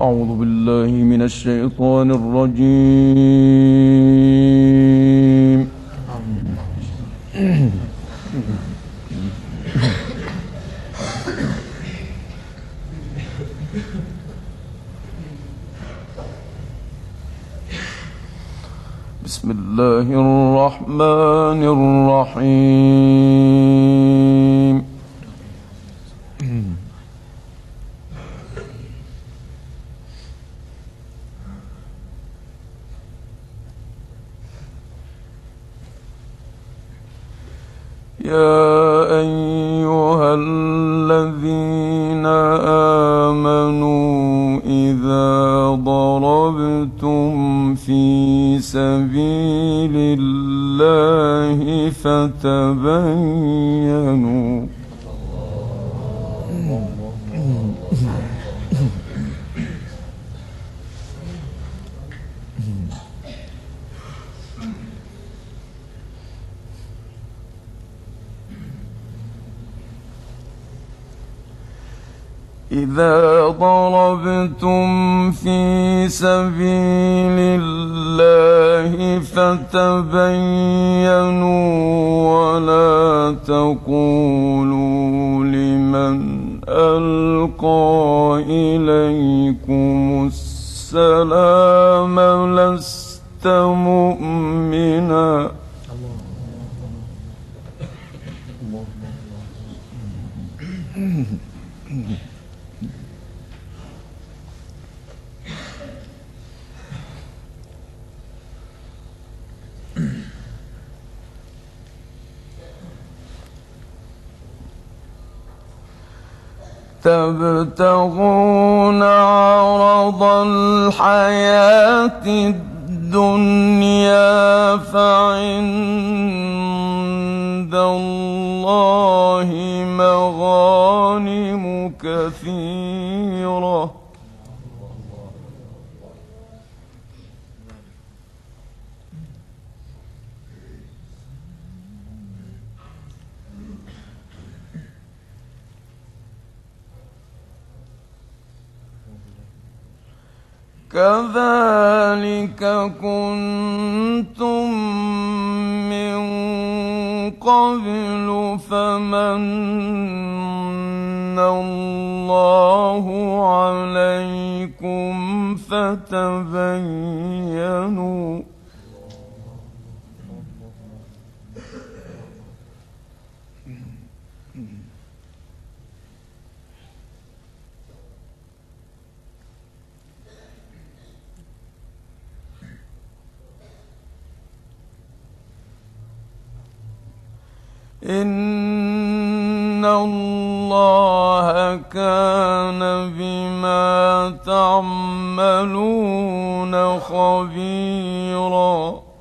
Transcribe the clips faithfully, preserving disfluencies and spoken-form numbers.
أعوذ بالله من الشيطان الرجيم. بسم الله الرحمن الرحيم. يا أيها الذين آمنوا إذا ضربتم في سبيل الله فتبينوا إذا ضربتم في سبيل الله فتبينوا ولا تقولوا لمن ألقى إليكم السلام لست مؤمنا تبتغون عرض الحياة الدنيا فعند الله مغانم كثيرة كذلك كنتم من قبل فمن الله عليكم فتبينوا إن الله كان بما تعملون خبيرا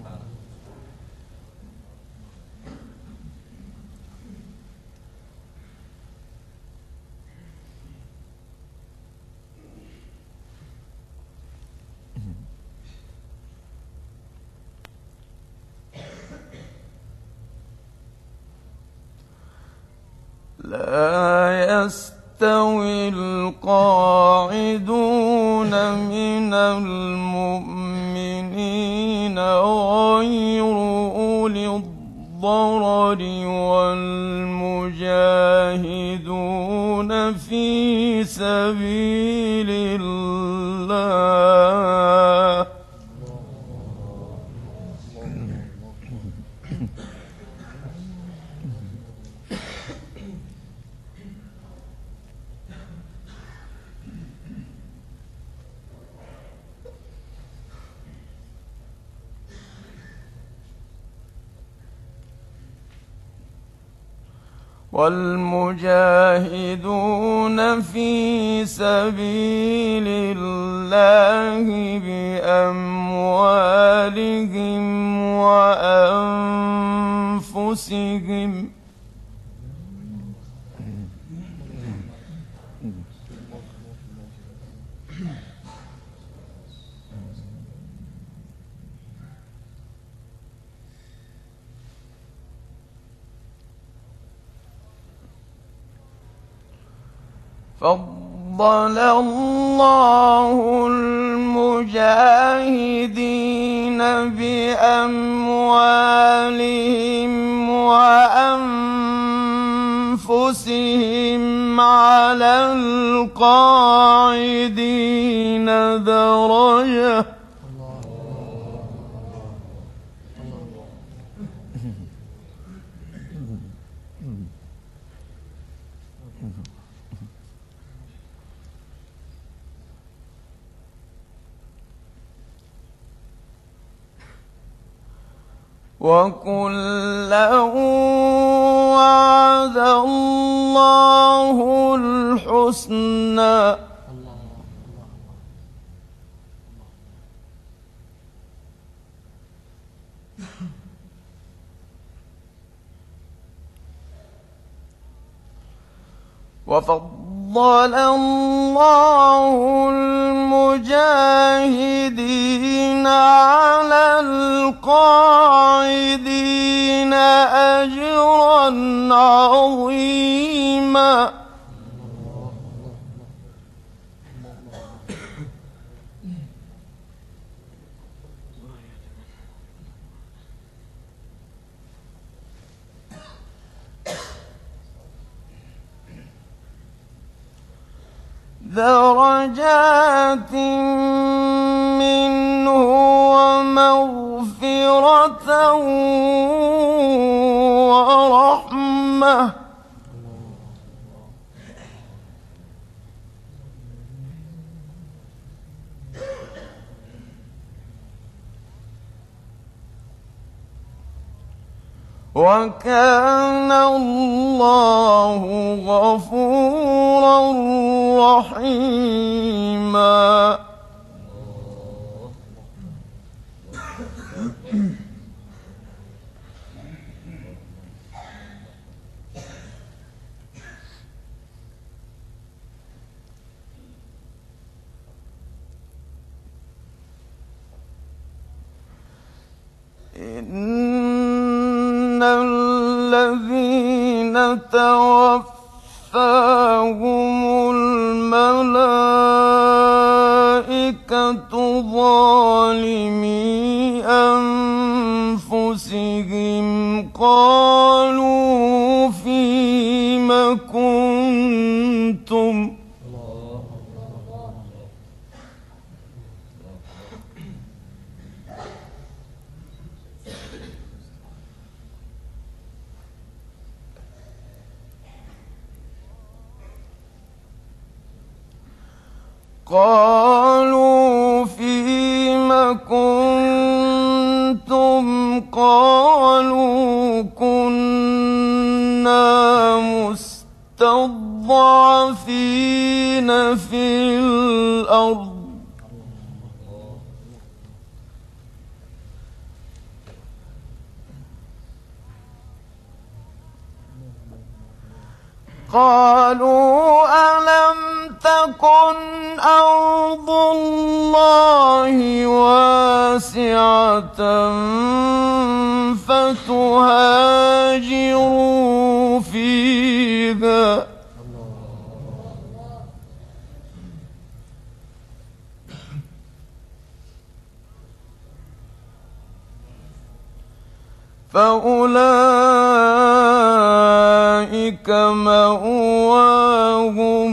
لا يستوي القاعدون من المؤمنين غير أولي الضرر والمجاهدون في سبيل الله والمجاهدون في سبيل الله بأموالهم وأنفسهم فضل فضل الله المجاهدين بأموالهم وأنفسهم على القاعدين درجة. وكلا وعد الله الحسنى وفضل الله المجاهدين على القاعدين أجرا عظيما. درجات منه ومغفرة ورحمة. وكان الله غفورا رحيما. إن الذين توفاهم الملائكة ظالمي أنفسهم قالوا فيم كنتم قالوا فيم كنتم قالوا كنا مستضعفين في الأرض قالوا ألم تكن أرض الله واسعة فتهاجروا فيها فأولئك مأواهم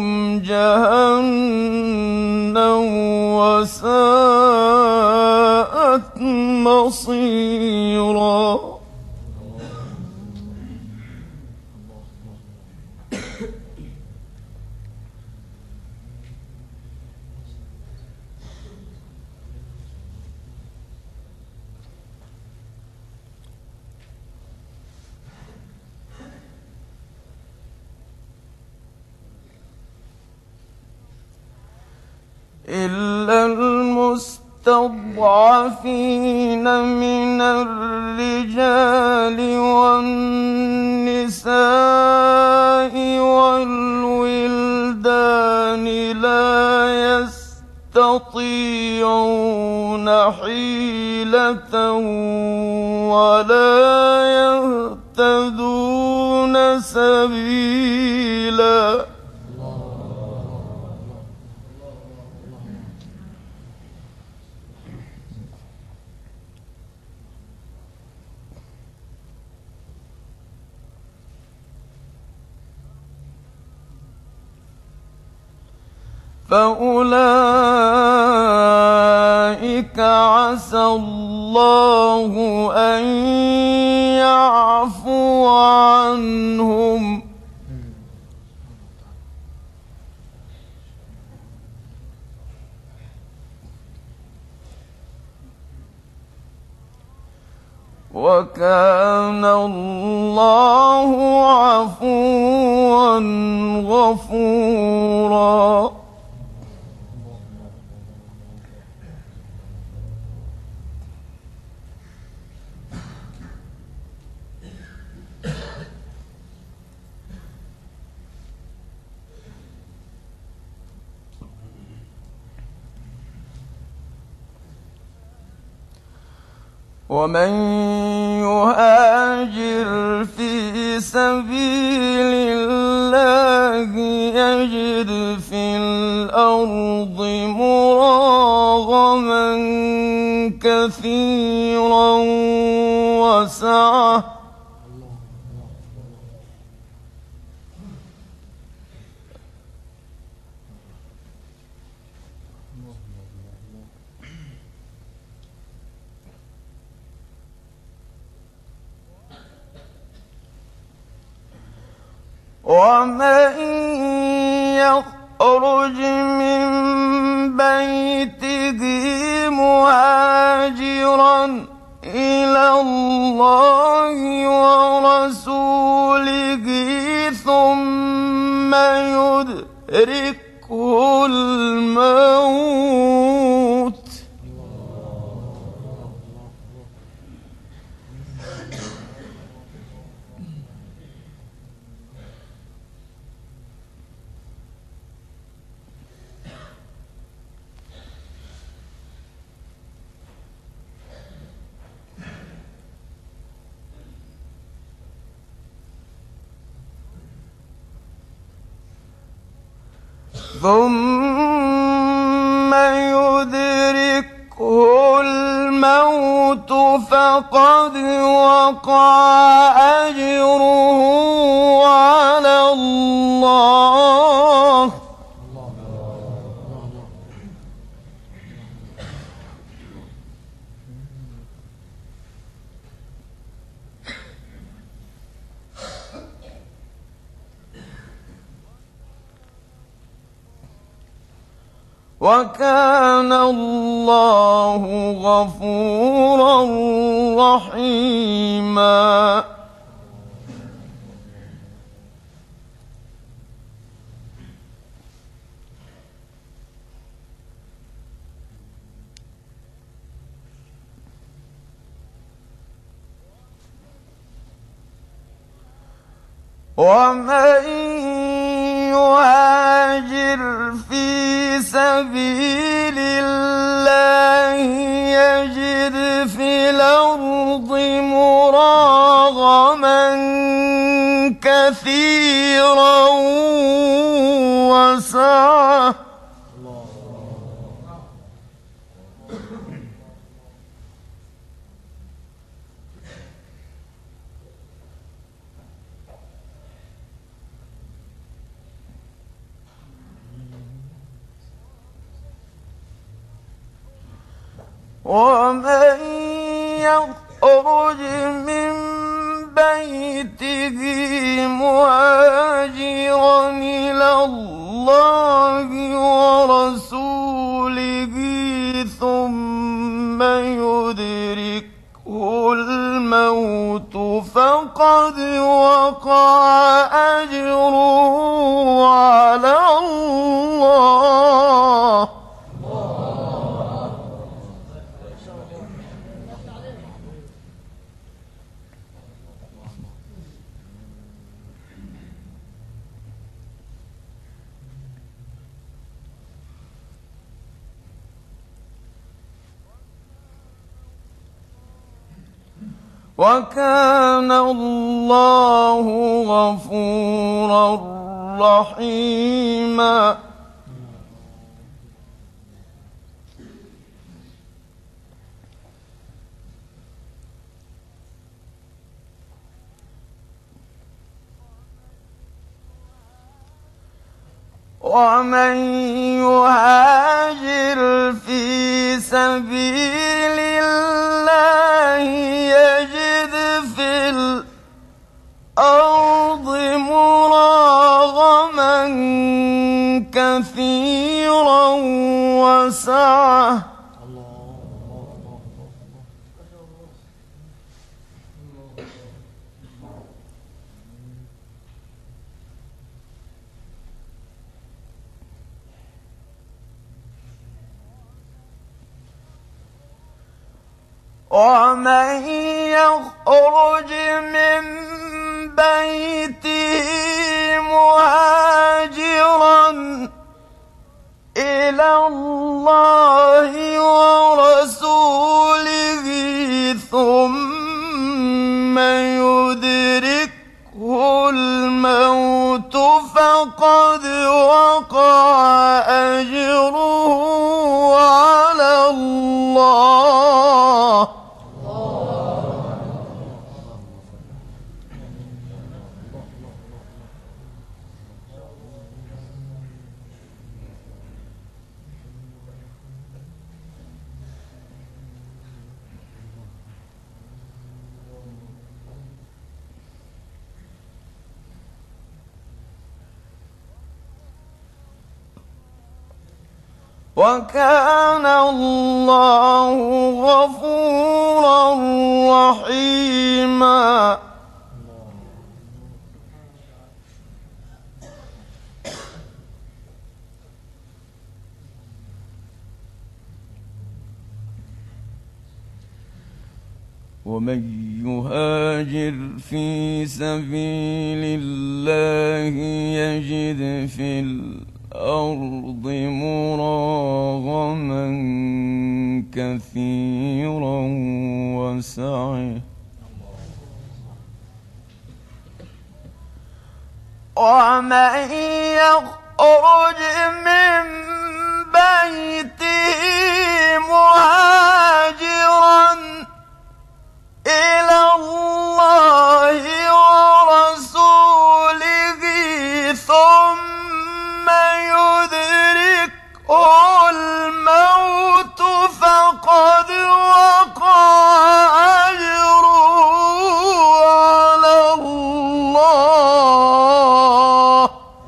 جهنم وساءت مصيرا. إلا المستضعفين من الرجال والنساء والولدان لا يستطيعون حيلة ولا يهتدون سبيلا. فأولئك عسى الله أن يعفو عنهم وكان الله عفوا غفورا. ومن يهاجر في سبيل الله يجد في الأرض مراغما كثيرا وسعة ومن يخرج من بيته مهاجرا إلى الله ورسوله ثم يدركه الموت ثم يدركه الموت فقد وقع أجره على الله وكان الله غفورا رحيما. ومن يهاجر في سبيل الله يجد في الأرض مراغما كثيرا وسعة ومن يخرج من بيته مهاجرا إلى الله ورسوله ثم يدركه الموت فقد وقع أجره على الله وكان الله غفورا رحيما. ومن يهاجر في سبيل الله يجد في الأرض مراغما كثيرا وسعة ومن يخرج من بيته مهاجرا إلى الله ورسوله ثم يدركه الموت فقد وقع أجره على الله. وكان الله غفورا رحيما. ومن يهاجر في سبيل الله يجد في الأرض مراغما كثيرا وسعة ومن يخرج من بيته مهاجرا إلى الله ورسوله ثم يدركه الموت فقد وقع أجره على الله.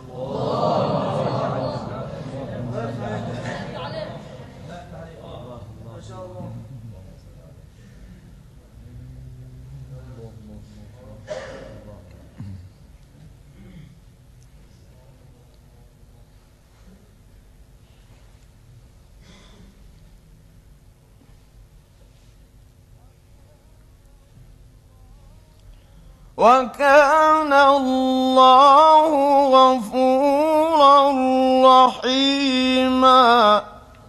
وكان الله غفورا رحيما.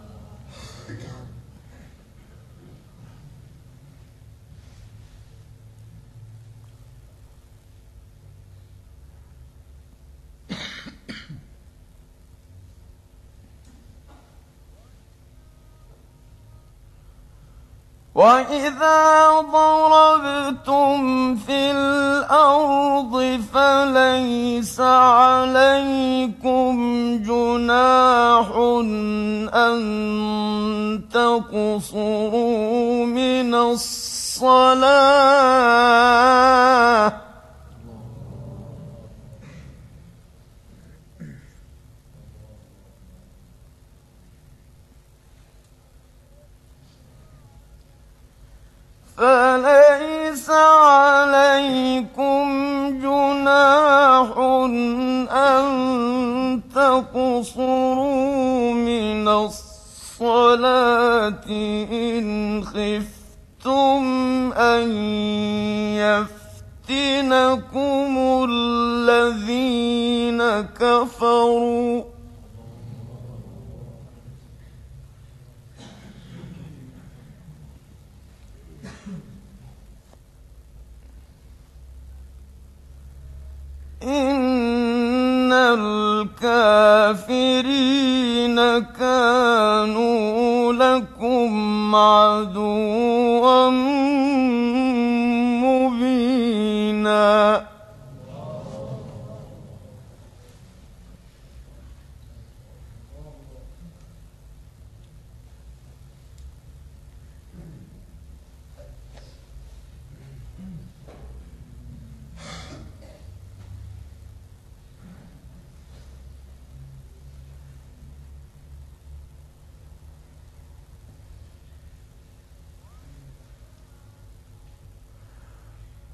وإذا ضربتم في الأرض فليس عليكم جناح أن تقصروا من الصلاة فليس عليكم جناح أن تقصروا من الصلاة إن خفتم أن يفتنكم الذين كفروا إن الكافرين كانوا لكم عدوا مبينا.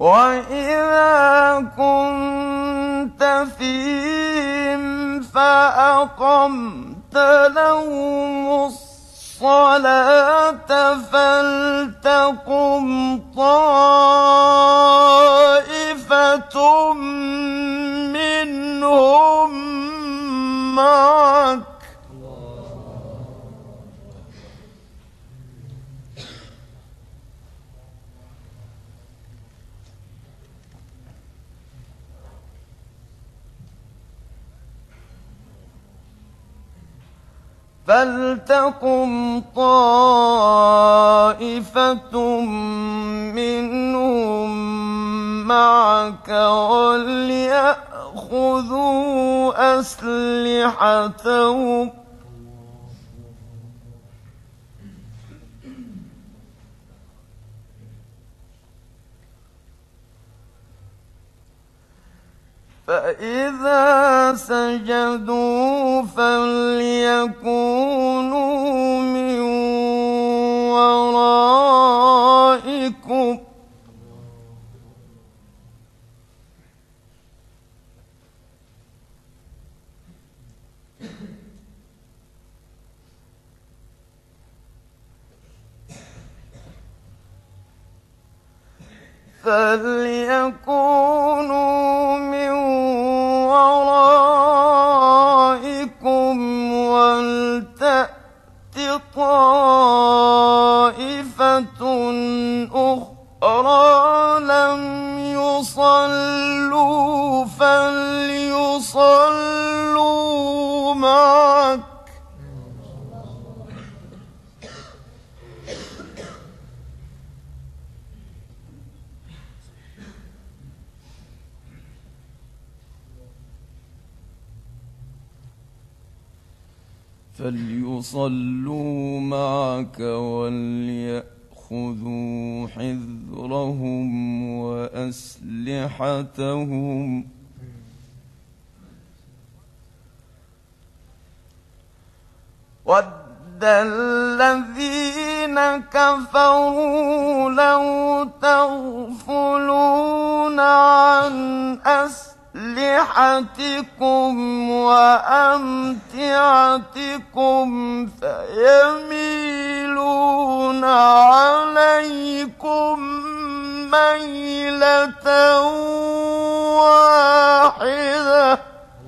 وإذا كنت فيهم فأقمت لهم الصلاة فلتقم طائفة منهم معك فلتقم طائفة منهم معك وليأخذوا أسلحتهم فإذا سجدوا فليكونوا من ورائكم فليكونوا من ورائكم ولتأت طائفة أخرى لم يصلوا فليصلوا معك فليصلوا معك وليأخذوا حذرهم وأسلحتهم ود الذين كفروا لو تغفلون عن أسلحتهم أسلحتكم وأمتعتكم فيميلون عليكم ميلة واحدة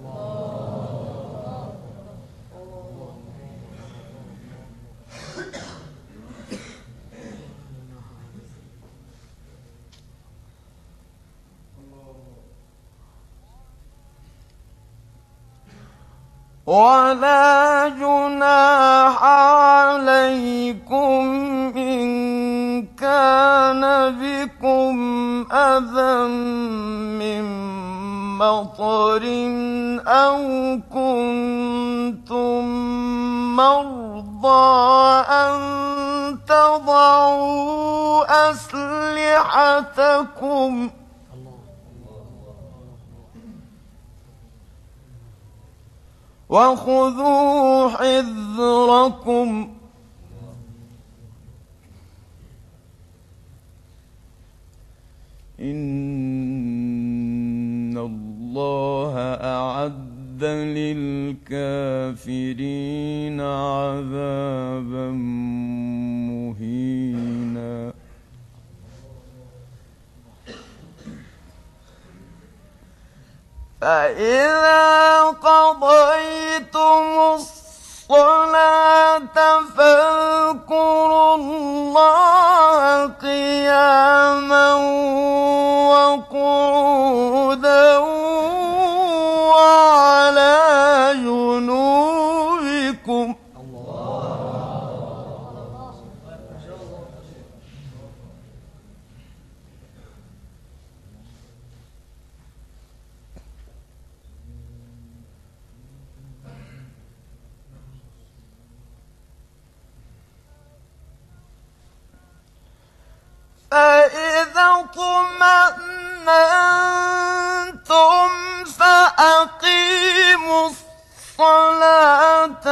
ولا جناح عليكم إن كان بكم أذى من مطر أو كنتم مرضى أن تضعوا أسلحتكم وخذوا حذركم إن الله أعد للكافرين عذابا مهينا فإذا قضيتم الصلاة فاذكروا الله قياما وقعودا وعلى جنوبكم فإذا اطمأنتم فأقيموا الصلاة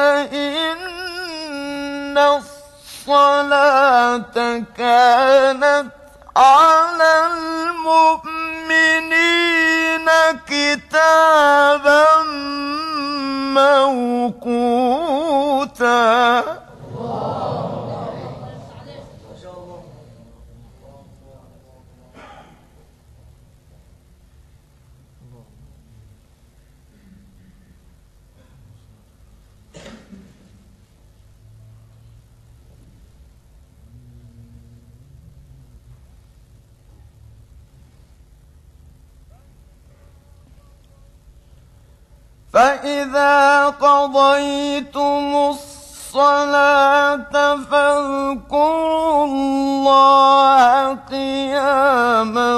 إن الصلاة كانت على المؤمنين كتابا موقوتا. فإذا قضيتم الصلاة فاذكروا الله قياما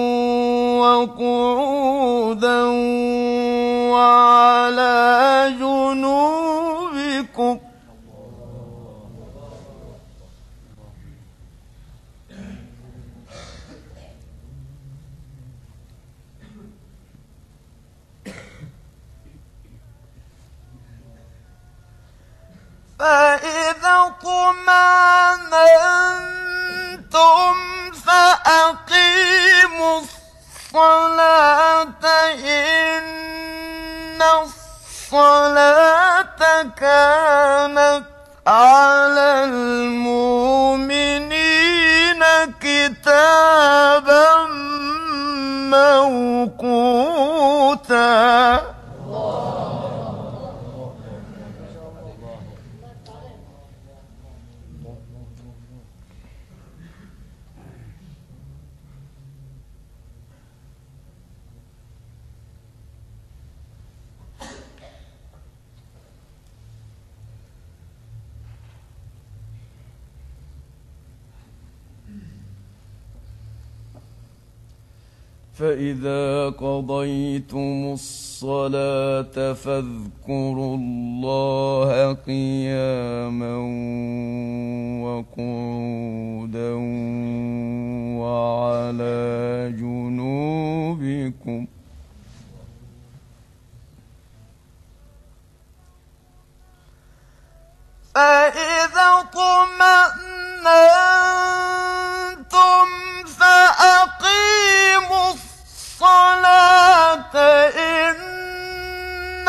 وقعودا وعلى جنوبكم. فإذا اطمأننتم فأقيموا الصلاة إن الصلاة كانت على المؤمنين كتابا موقوتا. فإذا قضيتم الصلاة فاذكروا الله قياما وقعودا وعلى جنوبكم. فإذا اطمأننتم فأقيموا الصلاة إن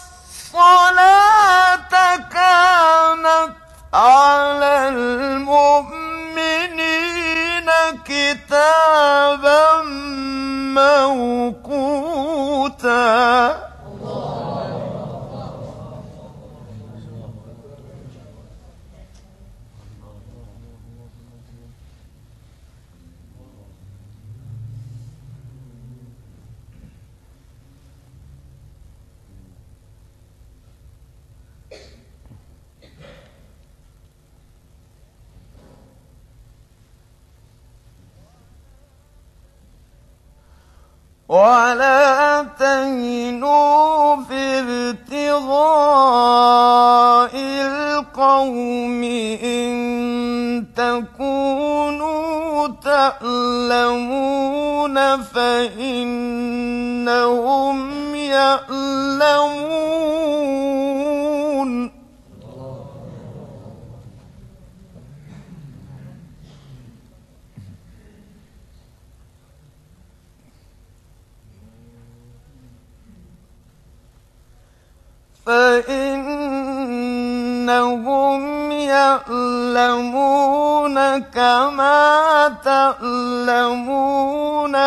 الصلاة كانت على المؤمنين كتابا موقوتا. ولا تهنوا في ابتغاء القوم إن تكونوا تألمون فإنهم يألمون. فإنهم يألمون كما تألمون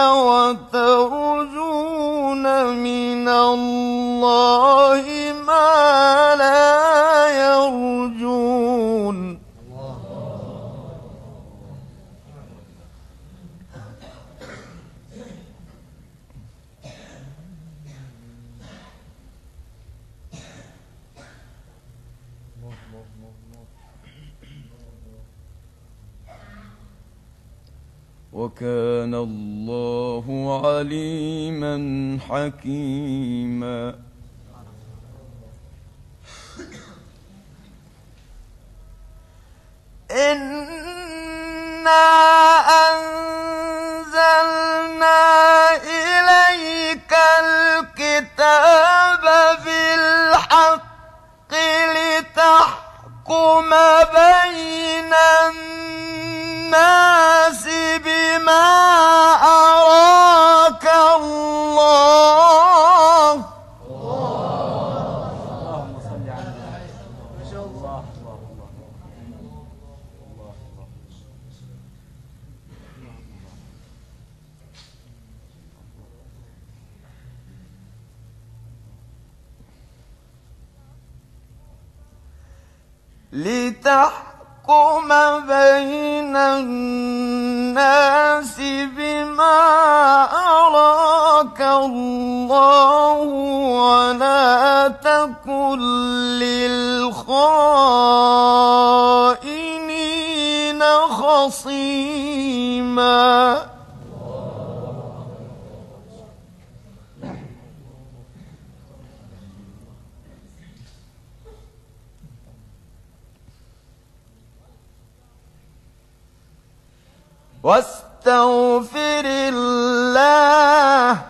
وترجون من الله ما لا يرجون. وكان الله عليما حكيما. إنا أنزلنا إليك الكتاب بالحق لتحكم بين الناس بما لتحكم بين الناس بما أراك الله ولا تكن للخائنين خصيما. واستغفر الله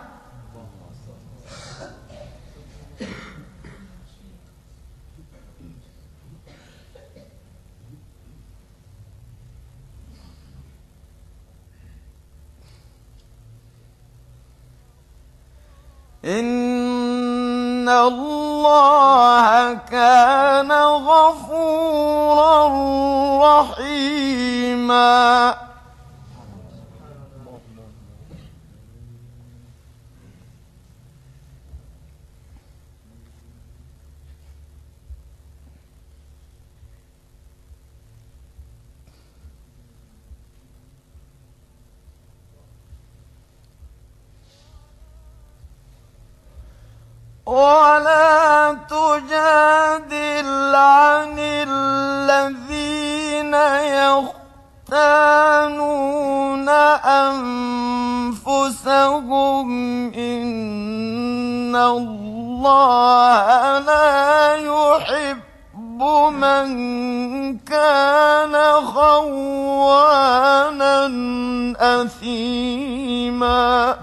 إن الله كان غفورا رحيما. ولا تجادل عن الذين يختانون أنفسهم إن الله لا يحب من كان خوانا أثيما.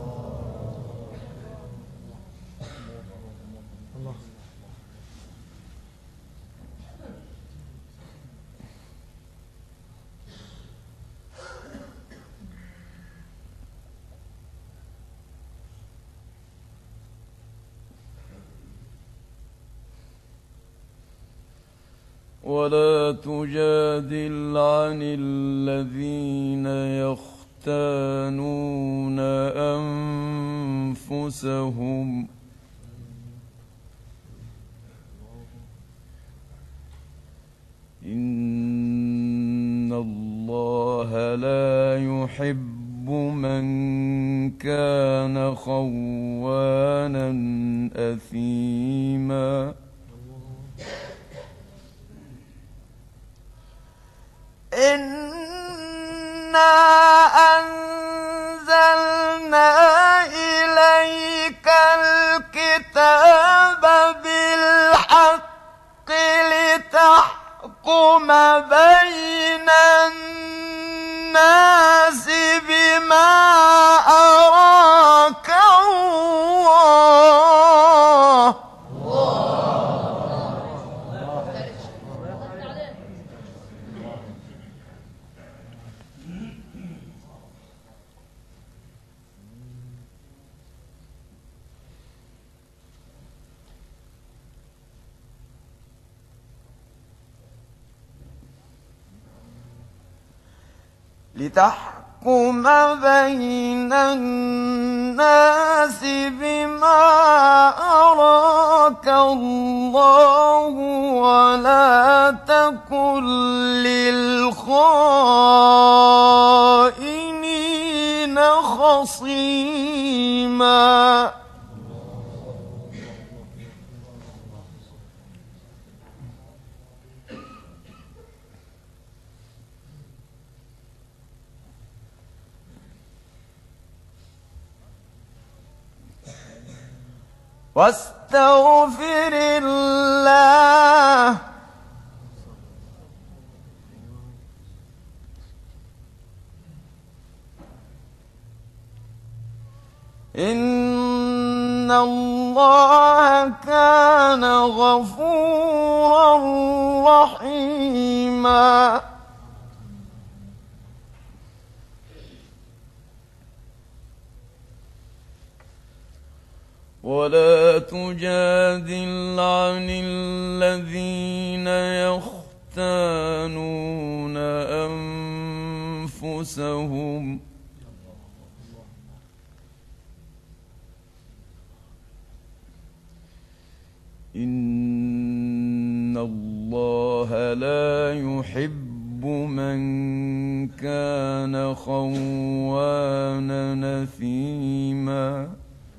ولا تجادل عن الذين يختانون أنفسهم إن الله لا يحب من كان خوانا أثيما. إنا أنزلنا إليك الكتاب بالحق لتحكم بين الناس بما أراك الله. لتحكم بين الناس بما أراك الله ولا تكن للخائنين خصيما. واستغفر الله إن الله كان غفورا رحيما. ولا تجادل عن الذين يختانون أنفسهم إن الله لا يحب من كان خوانا نثيما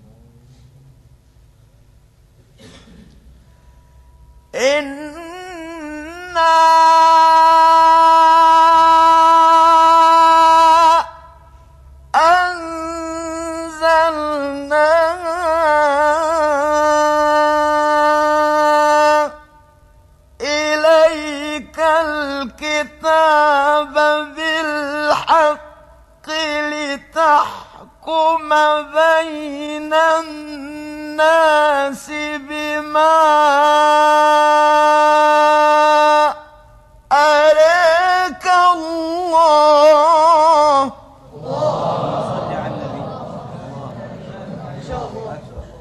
إنا أنزلنا إليك الكتاب بالحق لتحكم بين الناس بما أراك الله. صل على النبي. ما شاء الله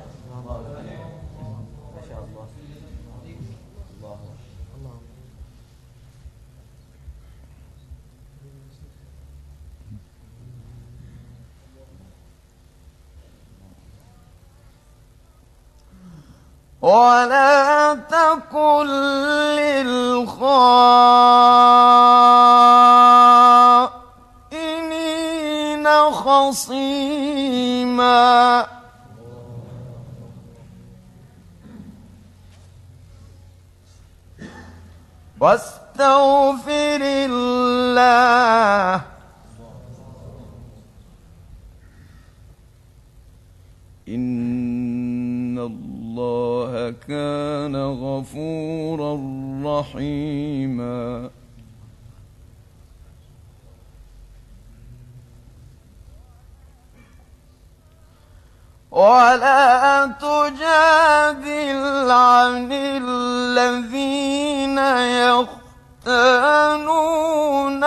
ما شاء الله الله الله. ولا تكن للخائنين خصيما واستغفر الله إن الله كان غفورا رحيما ولا تجادل عن الذين يختانون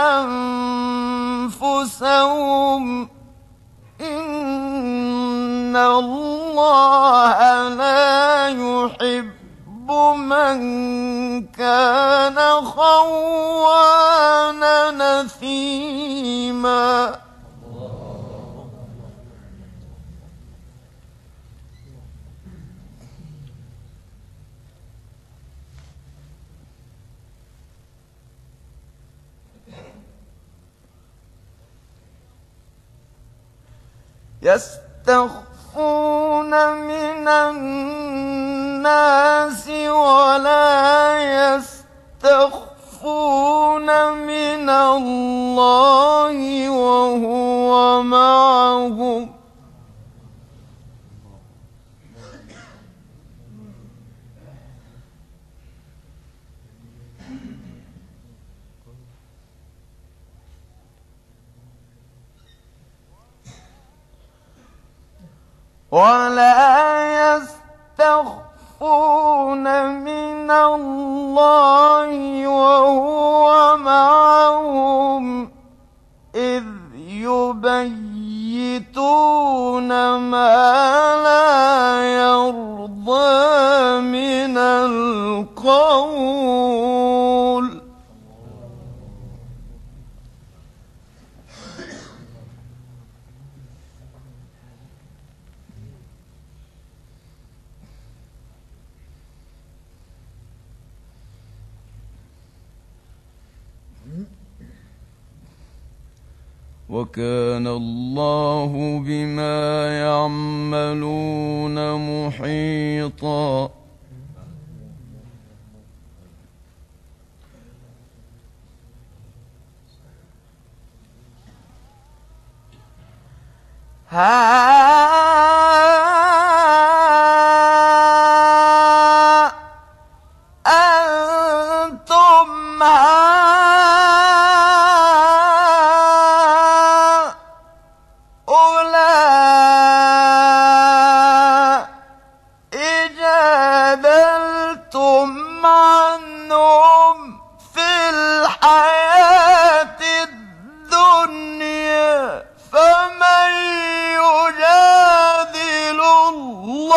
أنفسهم إن الله لا يحب من كان خوانا نثيما يستخفون من الناس ولا يستخفون من الله وهو معهم ولا يستخفون من الله وهو معهم إذ يبيتون ما لا يرضى من القول وكان الله بما يعملون محيطا ها أنتم هؤلاء جادلتم عنهم في الحياة الدنيا فمن يجادل الله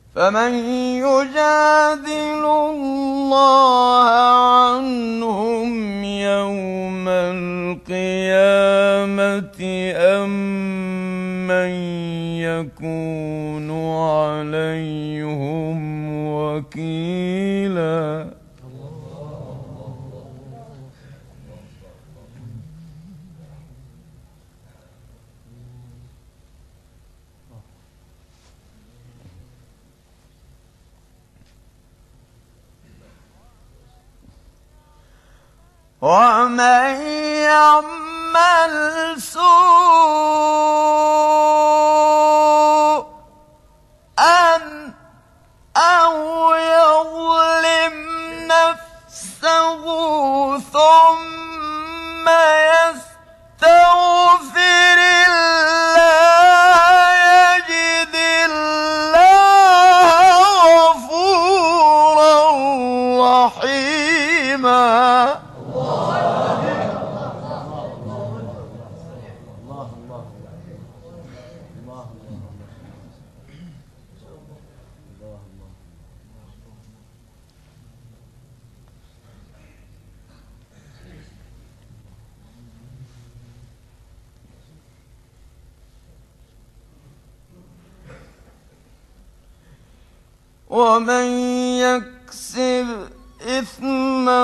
فمن يجادل الله عنهم يوم القيامة أم من يكون عليهم وكيلا ومن يعمل سوءا أو يظلم نفسه ثم يستغفر الله يجد الله غفورا رحيما. ومن يكسب إثما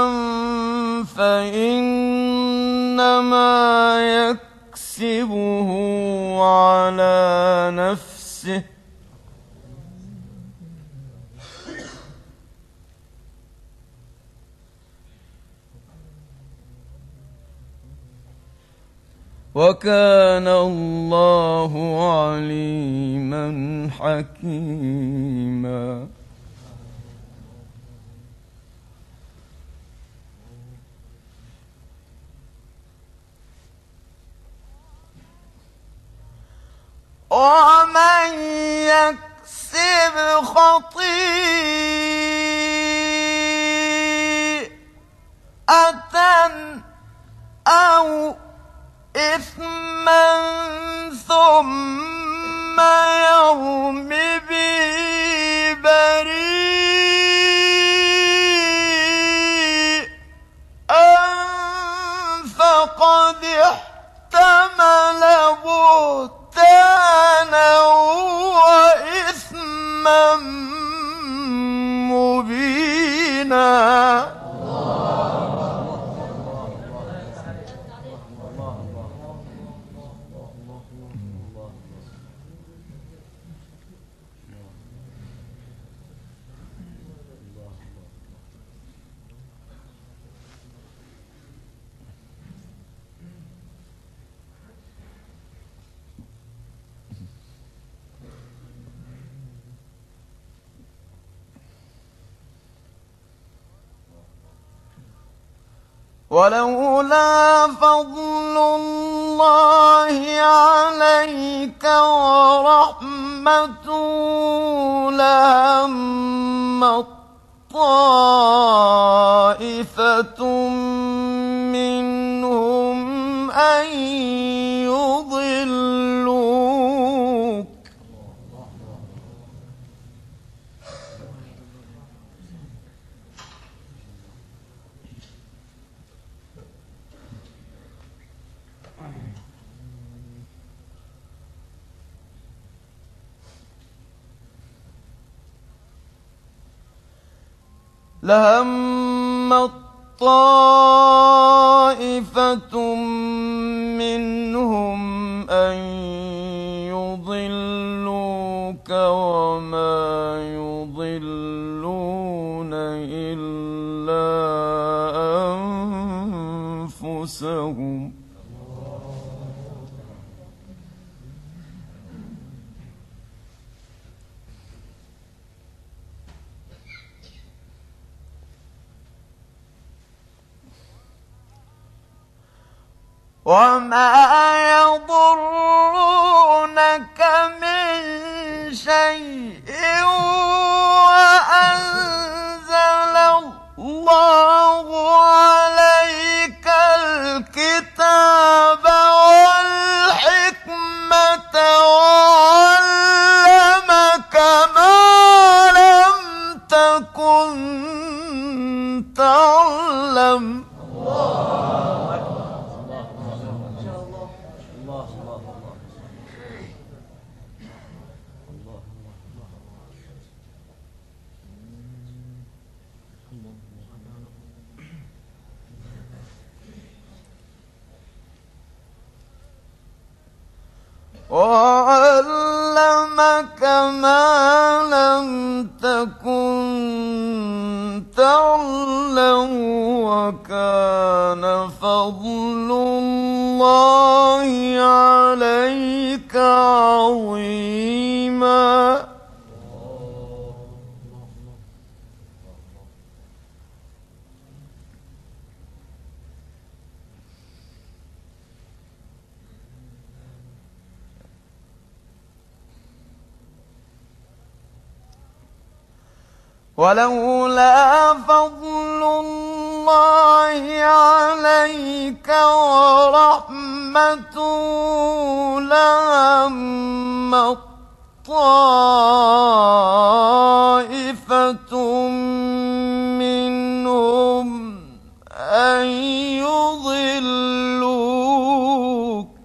فإنما يكسبه على نفسه وكان الله عليما حكيما. ومن يكسب خطيئة أو إثما ثم يرم به بريئا فقد احتمل بهتانا وإثما مبينا. ولولا فضل الله عليك ورحمته لهمت طائفة منهم أن يضلوك لهمت طائفة منهم أن يضلوك وما يضلون إلا أنفسهم وما يضرونك من شيء وأنزل الله عليك الكتاب والحكمة وعلمك ما وعلمك ما لم تكن تعلم وكان فضل الله عليك عظيما. ولولا فضل الله عليك ورحمته لهمت طائفة منهم أن يضلوك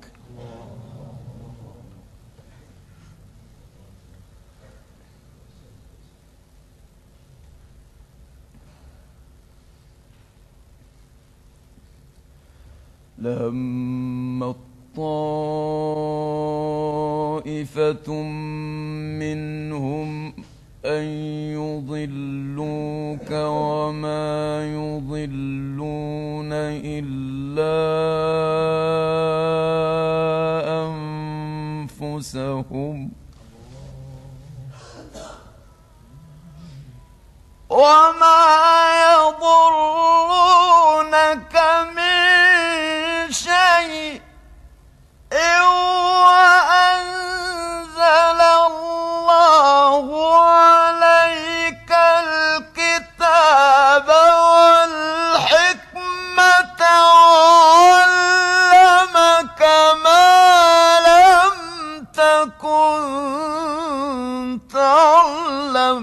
لهمت طائفة منهم أن يضلوك وما يضلون إلا أنفسهم وما يضرونك من شيء وأنزل الله عليك الكتاب والحكمة وعلمك ما لم تكن تعلم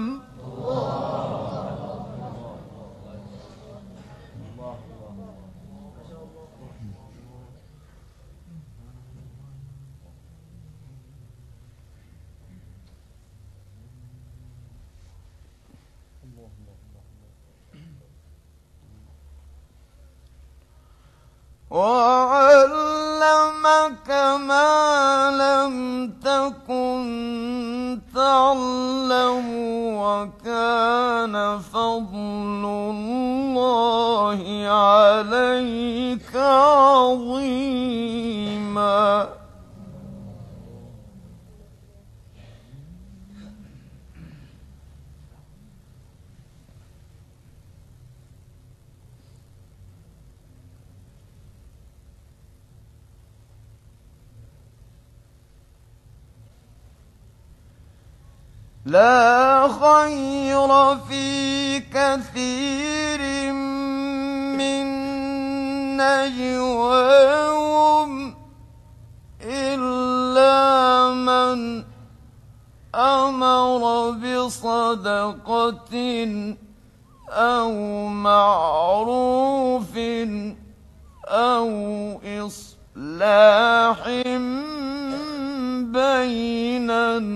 وعلمك ما لم تكن تعلم وكان فضل الله عليك عظيما. لا خير في كثير من نجواهم إلا من أمر بصدقة أو معروف أو إصلاح بين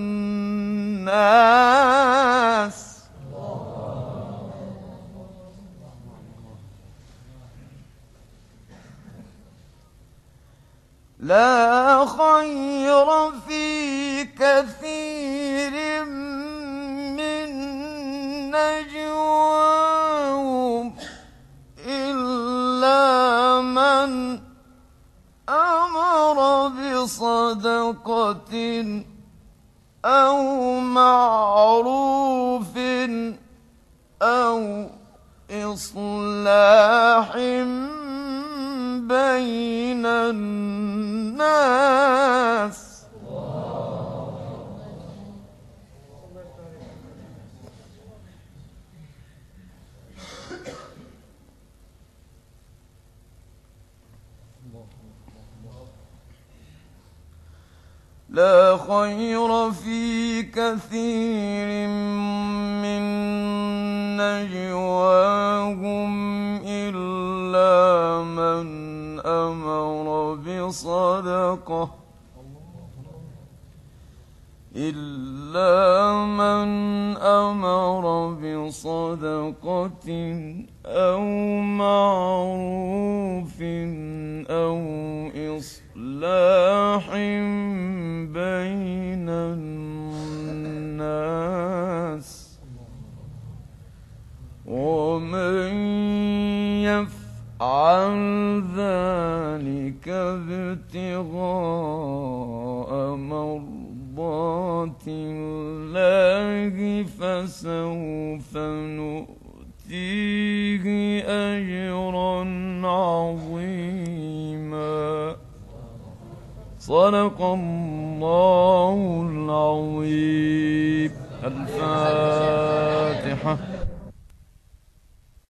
الناس لا خير في كثير من نجواهم إلا من أمر بصدقة أو معروف أو إصلاح بين الناس لا خير في كثير من نجواهم إلا من أمر بصدقة إلا من أمر بصدقة أو معروف أو إصلاح إصلاح بين الناس ومن يفعل ذلك ابتغاء مرضات الله فسوف نؤتيه أجرا عظيما. صدق الله العظيم. الفاتحة.